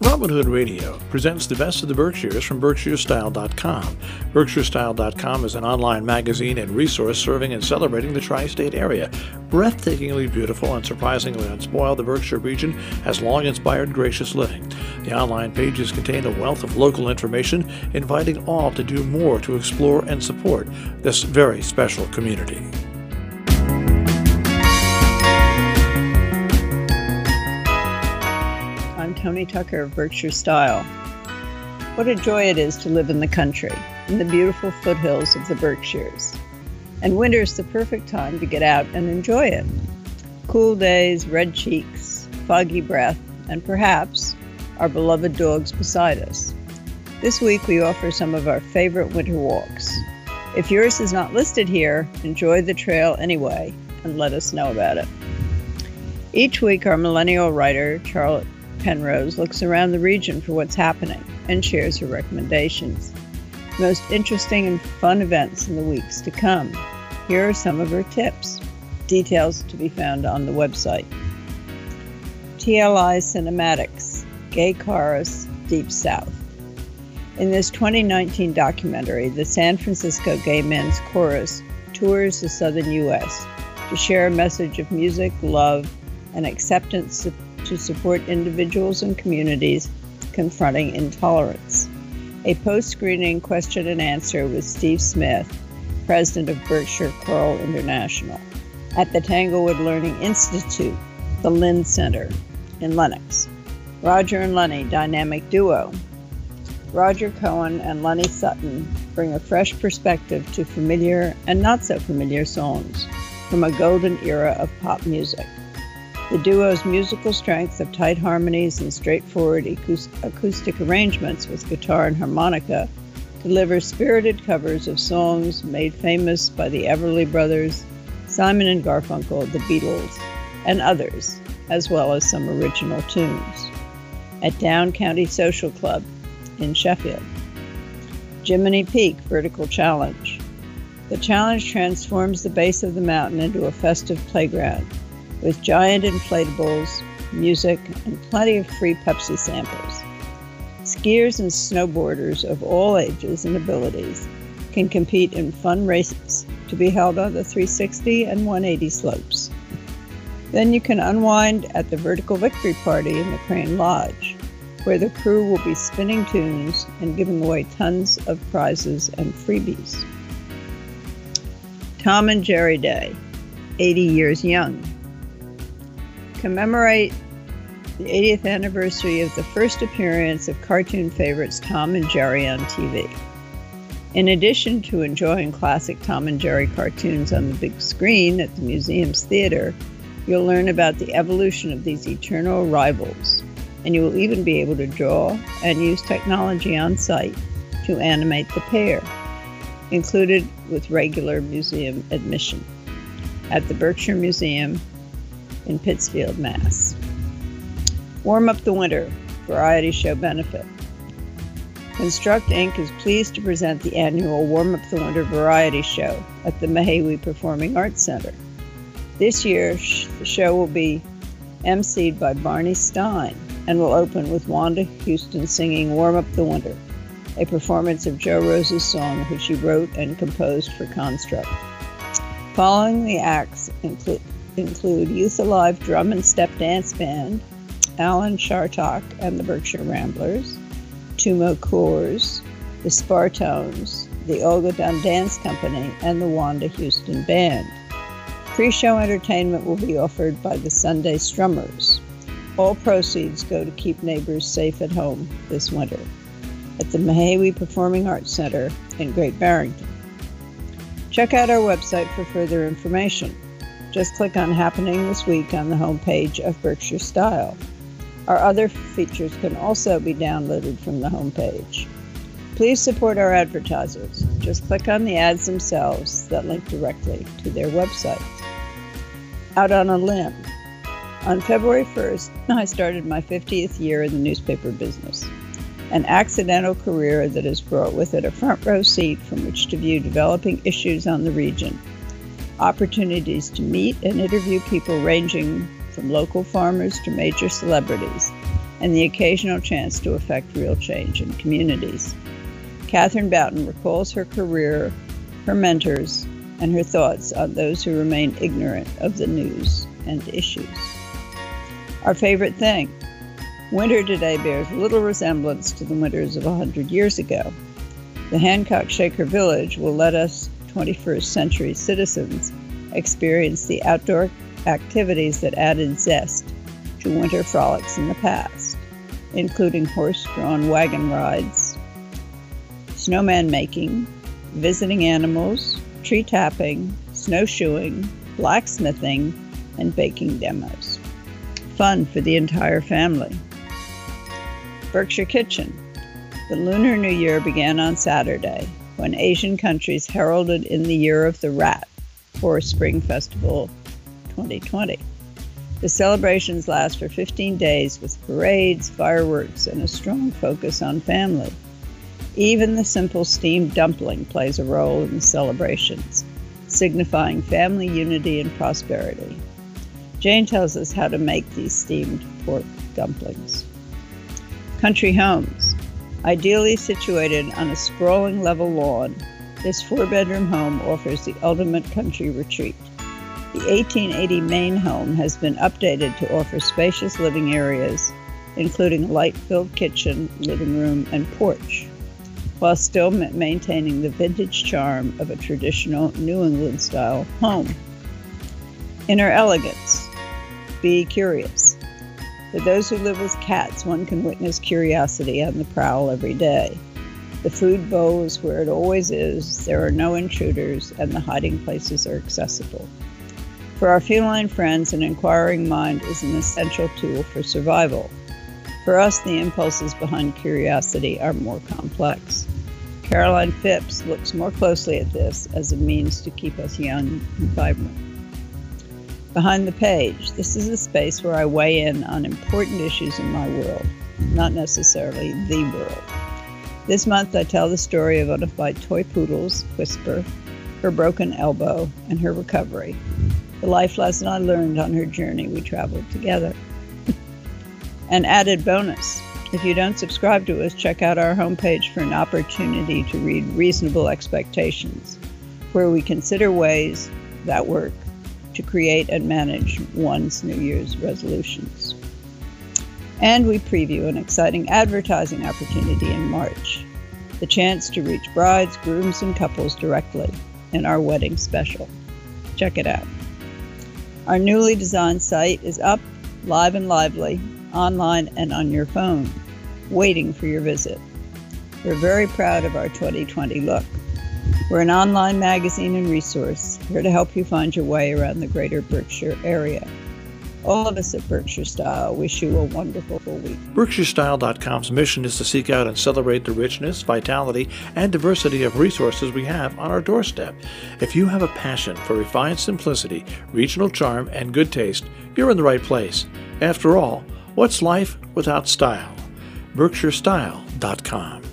Robin Hood Radio presents the best of the Berkshires from BerkshireStyle.com. BerkshireStyle.com is an online magazine and resource serving and celebrating the tri-state area. Breathtakingly beautiful and surprisingly unspoiled, the Berkshire region has long inspired gracious living. The online pages contain a wealth of local information, inviting all to do more to explore and support this very special community. I'm Tony Tucker of Berkshire Style. What a joy it is to live in the country, in the beautiful foothills of the Berkshires. And winter is the perfect time to get out and enjoy it. Cool days, red cheeks, foggy breath, and perhaps our beloved dogs beside us. This week we offer some of our favorite winter walks. If yours is not listed here, enjoy the trail anyway and let us know about it. Each week our millennial writer, Charlotte Penrose, looks around the region for what's happening and shares her recommendations. Most interesting and fun events in the weeks to come. Here are some of her tips. Details to be found on the website. TLI Cinematics, Gay Chorus, Deep South. In this 2019 documentary, the San Francisco Gay Men's Chorus tours the southern U.S. to share a message of music, love, and acceptance to support individuals and communities confronting intolerance. A post-screening question and answer with Steve Smith, president of Berkshire Choral International, at the Tanglewood Learning Institute, the Lind Center in Lenox. Roger and Lenny, dynamic duo. Roger Cohen and Lenny Sutton bring a fresh perspective to familiar and not so familiar songs from a golden era of pop music. The duo's musical strength of tight harmonies and straightforward acoustic arrangements with guitar and harmonica delivers spirited covers of songs made famous by the Everly Brothers, Simon and Garfunkel, the Beatles, and others, as well as some original tunes. At Down County Social Club in Sheffield. Jiminy Peak Vertical Challenge. The challenge transforms the base of the mountain into a festive playground, with giant inflatables, music, and plenty of free Pepsi samples. Skiers and snowboarders of all ages and abilities can compete in fun races to be held on the 360 and 180 slopes. Then you can unwind at the Vertical Victory Party in the Crane Lodge, where the crew will be spinning tunes and giving away tons of prizes and freebies. Tom and Jerry Day, 80 Years Young. Commemorate the 80th anniversary of the first appearance of cartoon favorites Tom and Jerry on TV. In addition to enjoying classic Tom and Jerry cartoons on the big screen at the museum's theater, you'll learn about the evolution of these eternal rivals, and you will even be able to draw and use technology on site to animate the pair, included with regular museum admission at the Berkshire Museum in Pittsfield, Mass. Warm Up the Winter Variety Show Benefit. Construct Inc. is pleased to present the annual Warm Up the Winter Variety Show at the Mahawi Performing Arts Center. This year, the show will be emceed by Barney Stein and will open with Wanda Houston singing Warm Up the Winter, a performance of Joe Rose's song which he wrote and composed for Construct. Following the acts include Youth Alive Drum and Step Dance Band, Alan Chartock and the Berkshire Ramblers, Tumo Coors, the Spartones, the Olga Dunn Dance Company, and the Wanda Houston Band. Pre-show entertainment will be offered by the Sunday Strummers. All proceeds go to keep neighbors safe at home this winter at the Mahawi Performing Arts Center in Great Barrington. Check out our website for further information. Just click on Happening This Week on the homepage of Berkshire Style. Our other features can also be downloaded from the homepage. Please support our advertisers. Just click on the ads themselves that link directly to their website. Out on a limb. On February 1st, I started my 50th year in the newspaper business, an accidental career that has brought with it a front row seat from which to view developing issues on the region, opportunities to meet and interview people ranging from local farmers to major celebrities, and the occasional chance to affect real change in communities. Catherine Boughton recalls her career, her mentors, and her thoughts on those who remain ignorant of the news and issues. Our favorite thing. Winter today bears little resemblance to the winters of 100 years ago. The Hancock Shaker Village will let us 21st century citizens experience the outdoor activities that added zest to winter frolics in the past, including horse-drawn wagon rides, snowman making, visiting animals, tree tapping, snowshoeing, blacksmithing, and baking demos. Fun for the entire family. Berkshire Kitchen. The Lunar New Year began on Saturday, when Asian countries heralded in the Year of the Rat, or Spring Festival 2020. The celebrations last for 15 days with parades, fireworks, and a strong focus on family. Even the simple steamed dumpling plays a role in the celebrations, signifying family unity and prosperity. Jane tells us how to make these steamed pork dumplings. Country homes. Ideally situated on a sprawling level lawn, this 4-bedroom home offers the ultimate country retreat. The 1880 Maine home has been updated to offer spacious living areas, including a light-filled kitchen, living room, and porch, while still maintaining the vintage charm of a traditional New England-style home. Inner elegance. Be curious. For those who live with cats, one can witness curiosity on the prowl every day. The food bowl is where it always is, there are no intruders, and the hiding places are accessible. For our feline friends, an inquiring mind is an essential tool for survival. For us, the impulses behind curiosity are more complex. Caroline Phipps looks more closely at this as a means to keep us young and vibrant. Behind the Page. This is a space where I weigh in on important issues in my world, not necessarily the world. This month I tell the story of one of my toy poodles, Whisper, her broken elbow, and her recovery. The life lesson I learned on her journey we traveled together. An added bonus. If you don't subscribe to us, check out our homepage for an opportunity to read Reasonable Expectations, where we consider ways that work to create and manage one's New Year's resolutions. And we preview an exciting advertising opportunity in March, the chance to reach brides, grooms, and couples directly in our wedding special. Check it out. Our newly designed site is up, live and lively, online and on your phone, waiting for your visit. We're very proud of our 2020 look. We're an online magazine and resource, here to help you find your way around the greater Berkshire area. All of us at Berkshire Style wish you a wonderful week. BerkshireStyle.com's mission is to seek out and celebrate the richness, vitality, and diversity of resources we have on our doorstep. If you have a passion for refined simplicity, regional charm, and good taste, you're in the right place. After all, what's life without style? BerkshireStyle.com.